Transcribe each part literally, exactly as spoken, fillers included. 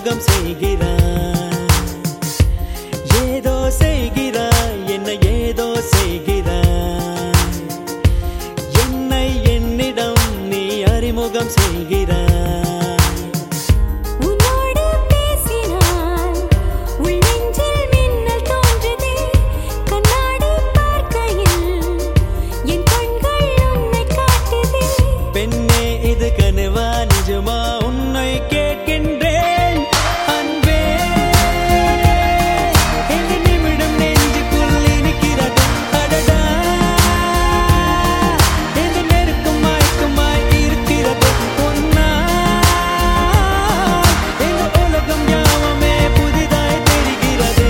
அறிமுகம் செய்கிறாய். ஏதோ செய்கிறாய், என்னை ஏதோ செய்கிறாய். என்னை என்னிடம் நீ அறிமுகம் செய்கிறாய். நிஜமா உன்னை கேட்கின்றேன் அன்பே. இந்த நிமிடம் நெஞ்சுக்குள் இனிக்கிறது அடடா. இந்த நெருக்கம் மயக்கமாய் இருக்கிறது உன்னால். இந்த உலகம் யாவுமே புதிதாய் தெரிகிறது.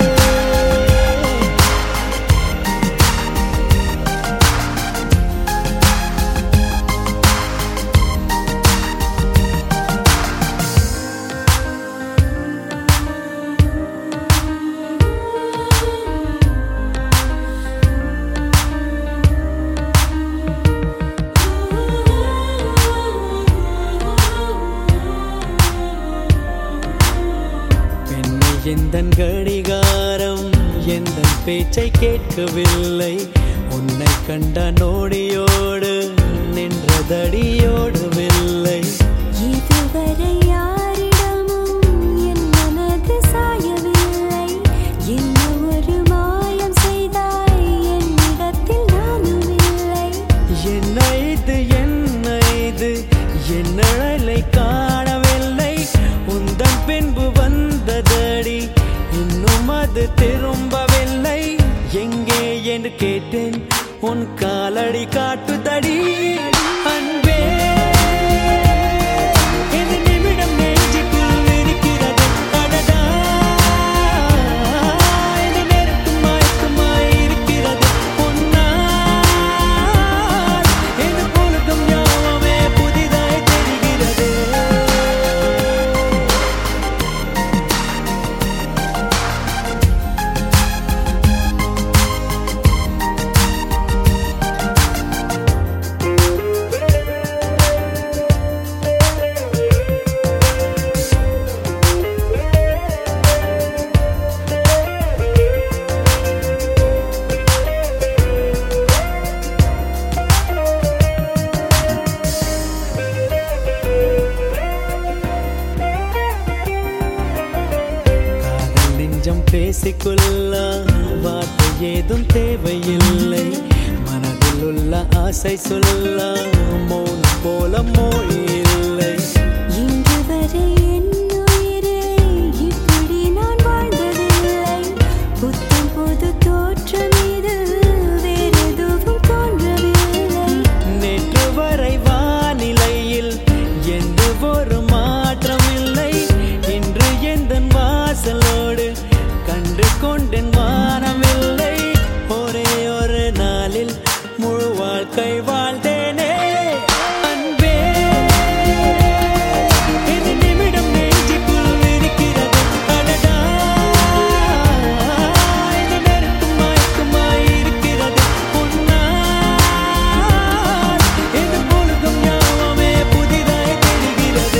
எந்தன் கடிகாரம் எந்தன் பேச்சை கேட்கவில்லை. உன்னை கண்ட நோடியோடு நின்றதடியோடவில்லை. இதுவரை யாரிடமும் என் மனது சாயவில்லை. என்ன ஒரு மாயம் செய்தாய் என்னிடத்தில் நானும் இல்லை. என்ன இது என்ன இது என் நிழலை காணவில்லை. உந்தன் பின்பு வந்ததடி இன்னும் அது திரும்பவில்லை. எங்கே என்று கேட்டேன், உன் காலடி காட்டுதடி அன்பே. இந்த நிமிடம் நெஞ்சுக்குள் இருக்கிறது அடடா. இந்த நெருக்கம் மயக்கமாய் இருக்கிறது உன்னால். இந்த உலகம் யாவுமே புதிதாய் தெரிகிறது. பேசிக்கொள்ள வார்த்தை ஏதும் தேவையில்லை. மனதில் உள்ள ஆசை சொல்ல மௌனம் போல மொழி இல்லை. இன்று வரை என் உயிரே இப்படி நான் வாழ்ந்ததில்லை. புத்தம் புது தோற்றம் இது வேறெதுவும் தோன்றவில்லை. நேற்று வரை வானிலையில் எந்த ஒரு மாற்றம் இல்லை. இன்று எந்த வாசலோடு கண்டு கொண்டேன் வானமில்லை. ஒரே ஒரு நாளில் முழு வாழ்க்கை வாழ்ந்தேனே அன்பே. இந்த நிமிடம் நெஞ்சுக்குள் இருக்கிறது அடடா. இந்த நெருக்கம் மயக்கமாய் இருக்கிறது உன்னால். இந்த உலகம் யாவுமே புதிதாய் தெரிகிறது.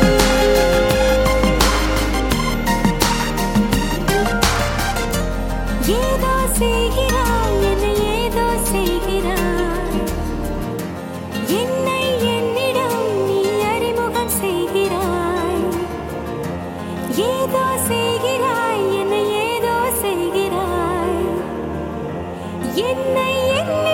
ஏதோ செய்கிறாய், என்னை ஏதோ செய்கிறாய். என்னை என்னிடம் நீ அறிமுகம் செய்கிறாய். ஏதோ செய்கிறாய், என்னை ஏதோ செய்கிறாய். என்னை என்னிடம்